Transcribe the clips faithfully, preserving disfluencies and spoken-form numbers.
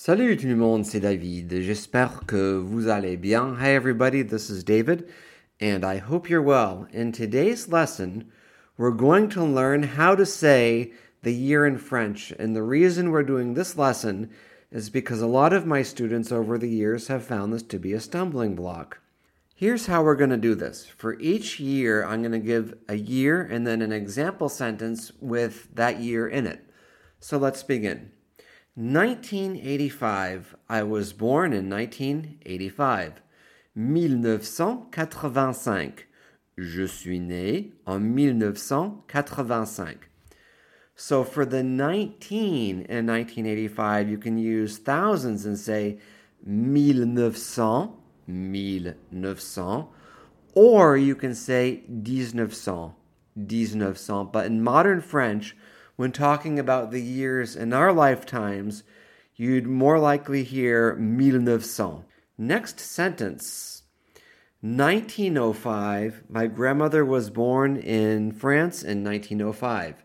Salut tout le monde, c'est David. J'espère que vous allez bien. Hi everybody, this is David, and I hope you're well. In today's lesson, we're going to learn how to say the year in French. And the reason we're doing this lesson is because a lot of my students over the years have found this to be a stumbling block. Here's how we're going to do this. For each year, I'm going to give a year and then an example sentence with that year in it. So let's begin. nineteen eighty-five. I was born in nineteen eighty-five. dix-neuf cent quatre-vingt-cinq. Je suis né en dix-neuf cent quatre-vingt-cinq. So for the nineteen in nineteen eighty-five, you can use thousands and say mille-neuf cents, mille-neuf cents, or you can say dix-neuf cents, dix-neuf cents. But in modern French, when talking about the years in our lifetimes, you'd more likely hear mille-neuf cents. Next sentence. nineteen oh five. My grandmother was born in France in nineteen oh five.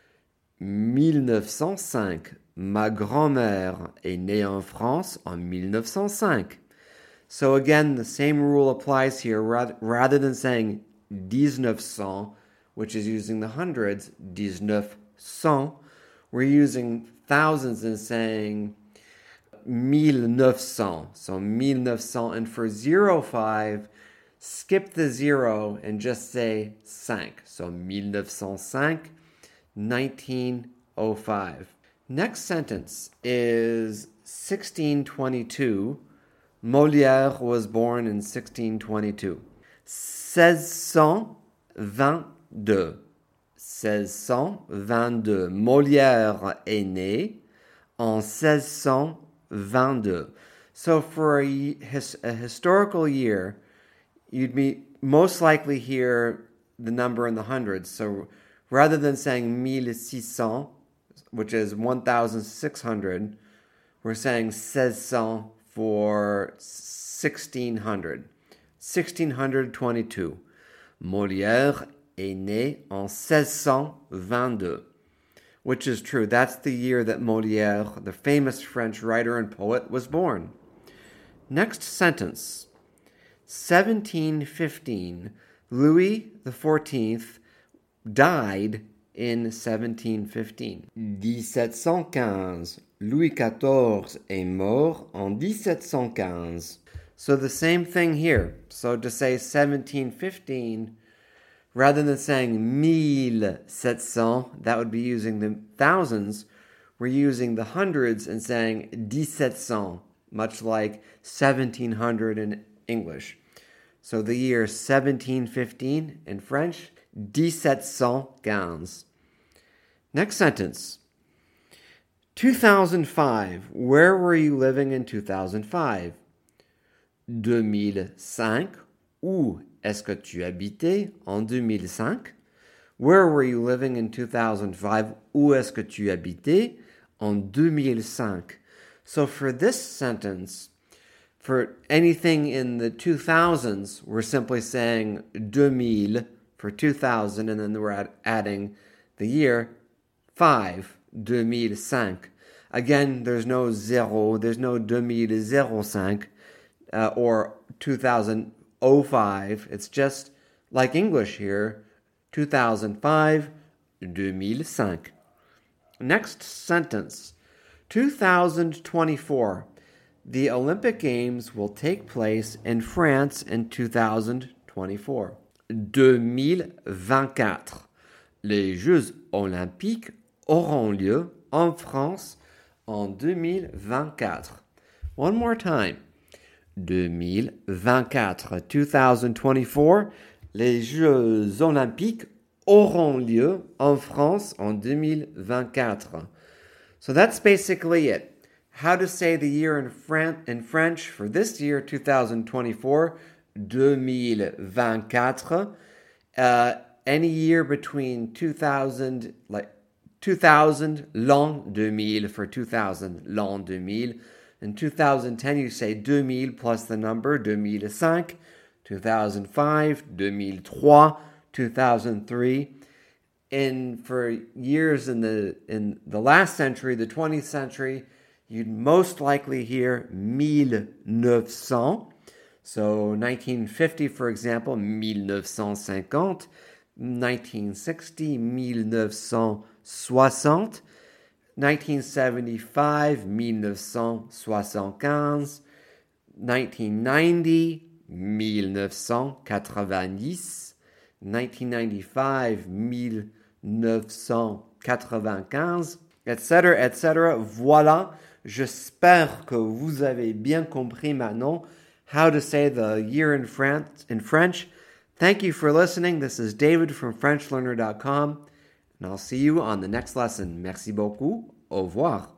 mille-neuf cent cinq. Ma grand-mère est née en France en mille-neuf cent cinq. So again, the same rule applies here. Rather than saying dix-neuf cents, which is using the hundreds, dix-neuf cents, we're using thousands and saying mille-neuf cents. So mille-neuf cents. And for zero five, skip the zero and just say cinq. So mille-neuf cent cinq, nineteen oh five. Next sentence is sixteen twenty-two. Molière was born in sixteen twenty-two. seize cent vingt-deux. seize cent vingt-deux. Molière est né en seize cent vingt-deux. So for a, his, a historical year, you'd be most likely hear the number in the hundreds. So rather than saying mille six cents, which is one thousand six hundred, we're saying seize cents for sixteen hundred. sixteen twenty-two. Molière est né en seize cent vingt-deux, which is true. That's the year that Molière, the famous French writer and poet, was born. Next sentence. seventeen fifteen. Louis the fourteenth died in seventeen fifteen. dix-sept cent quinze. Louis quatorze est mort en dix-sept cent quinze. So the same thing here. So to say seventeen fifteen, rather than saying mille sept cents, that would be using the thousands, we're using the hundreds and saying dix-sept cents, much like seventeen hundred in English. So the year seventeen fifteen in French, dix-sept cent quinze. Next sentence. two thousand five. Where were you living in two thousand five? deux mille cinq. Où est-ce que tu habitais en deux mille cinq? Where were you living in two thousand five? Où est-ce que tu habitais en deux mille cinq? So for this sentence, for anything in the two thousands, we're simply saying deux mille for two thousand, and then we're add, adding the year five, deux mille cinq. Again, there's no zéro, there's no deux mille cinq uh, or two thousand five. It's just like English here, two thousand five, deux mille cinq. Next sentence, two thousand twenty-four. The Olympic Games will take place in France in two thousand twenty-four. deux mille vingt-quatre. Les Jeux olympiques auront lieu en France en deux mille vingt-quatre. One more time. deux mille vingt-quatre. two thousand twenty-four. Les Jeux olympiques auront lieu en France en deux mille vingt-quatre. So that's basically it. How to say the year in, Fran- in French for this year, two thousand twenty-four, deux mille vingt-quatre. Uh, any year between two thousand, like two thousand, l'an deux mille for two thousand, l'an deux mille. In two thousand ten, you say deux mille plus the number, deux mille cinq. two thousand five, deux mille trois, two thousand three. In for years in the in the last century, the twentieth century, you'd most likely hear mille neuf cents. So nineteen fifty, for example, mille neuf cent cinquante. nineteen sixty, mille neuf cent soixante. nineteen seventy-five, mille neuf cent soixante-quinze. nineteen ninety, mille neuf cent quatre-vingt-dix. nineteen ninety-five, mille neuf cent quatre-vingt-quinze, et cetera, et cetera. Voilà, j'espère que vous avez bien compris maintenant how to say the year in France in French. Thank you for listening. This is David from French Learner dot com, and I'll see you on the next lesson. Merci beaucoup. Au revoir.